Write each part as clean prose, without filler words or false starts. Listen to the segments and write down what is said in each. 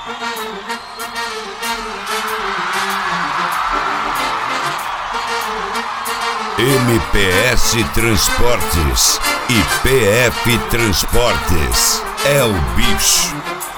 MPS Transportes e PF Transportes é o bicho.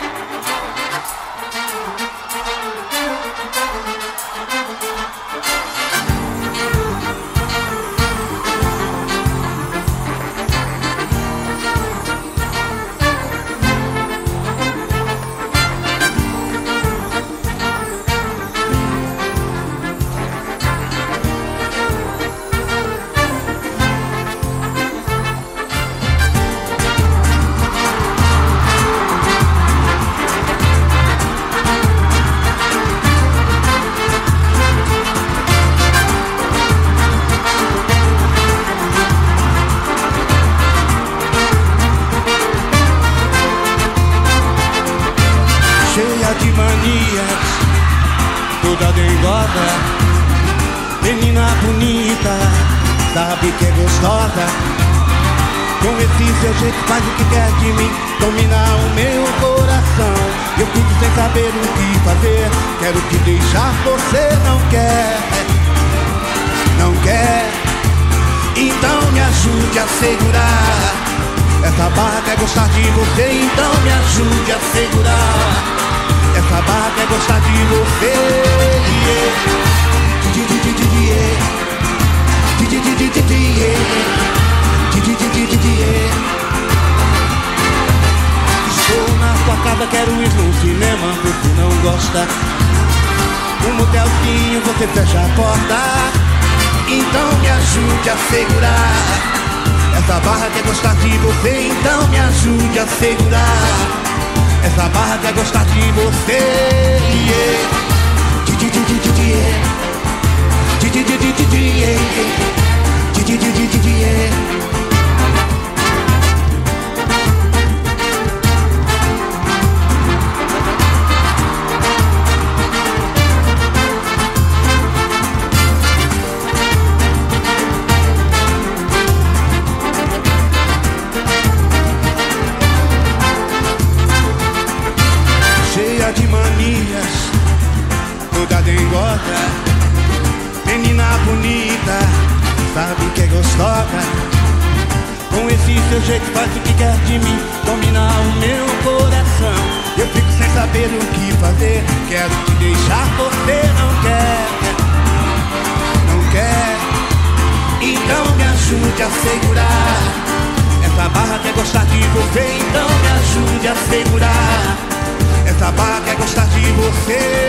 Cheia de manias, toda dengosa, menina bonita, sabe que é gostosa. Com esse seu jeito faz o que quer de mim, dominar o meu coração. Eu fico sem saber o que fazer, quero te deixar, você não quer, não quer. Então me ajude a segurar, essa barra quer gostar de você, então me ajude a segurar. Essa barra quer gostar de você, Estou na sua casa, quero ir no cinema, você não gosta. Um motelzinho, você fecha a porta, então me ajude a segurar. Essa barra quer gostar de você, então me ajude a segurar. Essa barra quer gostar de você, de manias, toda dengosa, menina bonita, sabe que é gostosa. Com esse seu jeito faz o que quer de mim, dominar o meu coração. Eu fico sem saber o que fazer, quero te deixar, você não quer, não quer. Então me ajude a segurar, essa barra quer gostar de você, então me ajude a segurar. Essa barra quer gostar de você,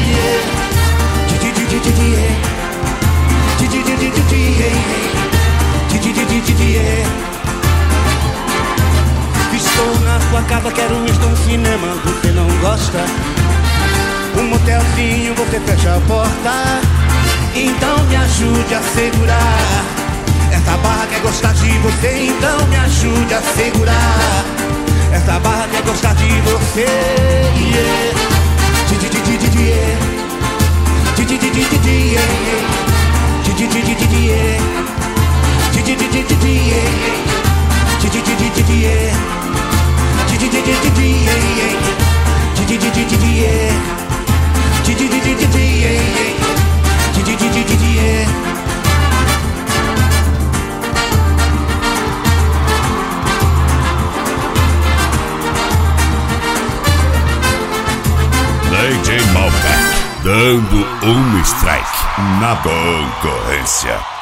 Estou na sua casa, quero ir num cinema, você não gosta. Um motelzinho, você fecha a porta, então me ajude a segurar. Essa barra quer gostar de você, então me ajude a segurar. Essa barra quer gostar de você, DJ Malbec, dando um strike na concorrência.